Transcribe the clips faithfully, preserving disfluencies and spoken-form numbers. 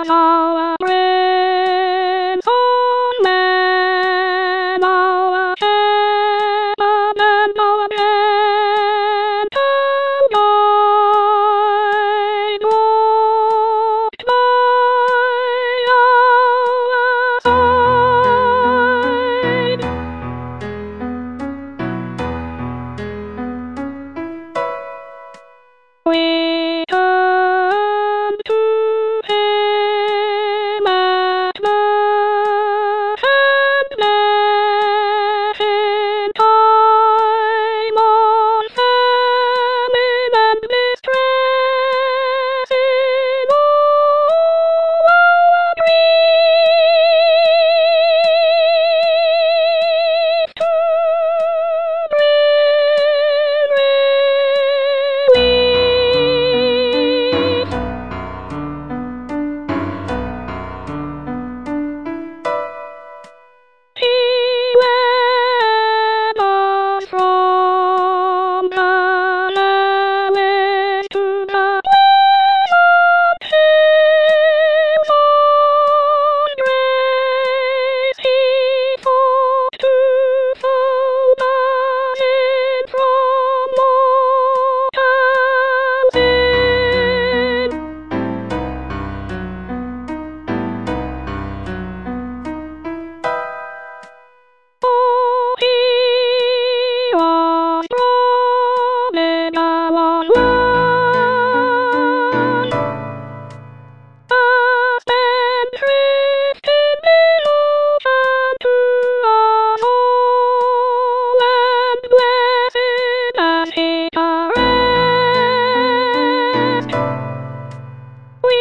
our friends on man, our shepherd and our gentle guide, walked by our side. We turned to him at the end, left in time of famine and distress, in all our grief to bring relief. He led us from the lowest to the pleasant hills on grace. He fought to fold us in from mortal sin. Oh, he was roaming our land, a spendthrift in devotion to us all, and blessed as he caressed, we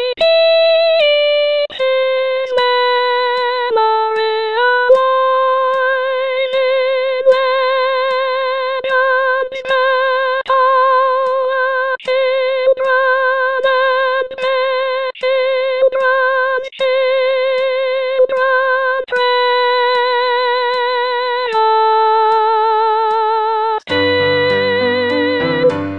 keep his memory alive in legends that our children and grandchildren, children treasure still.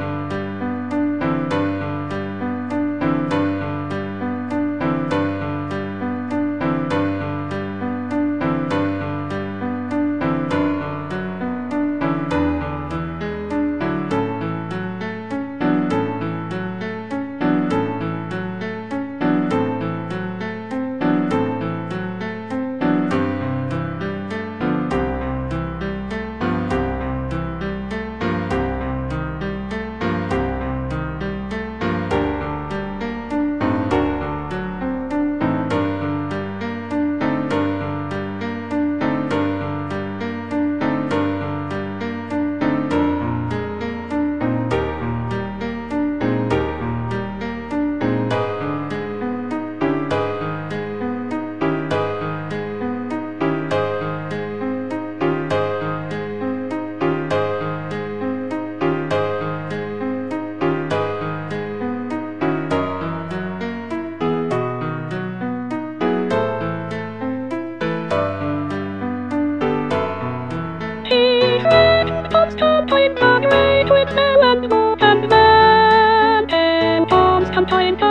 Constantine the Great with Mel and Mook and Man, and Constantine the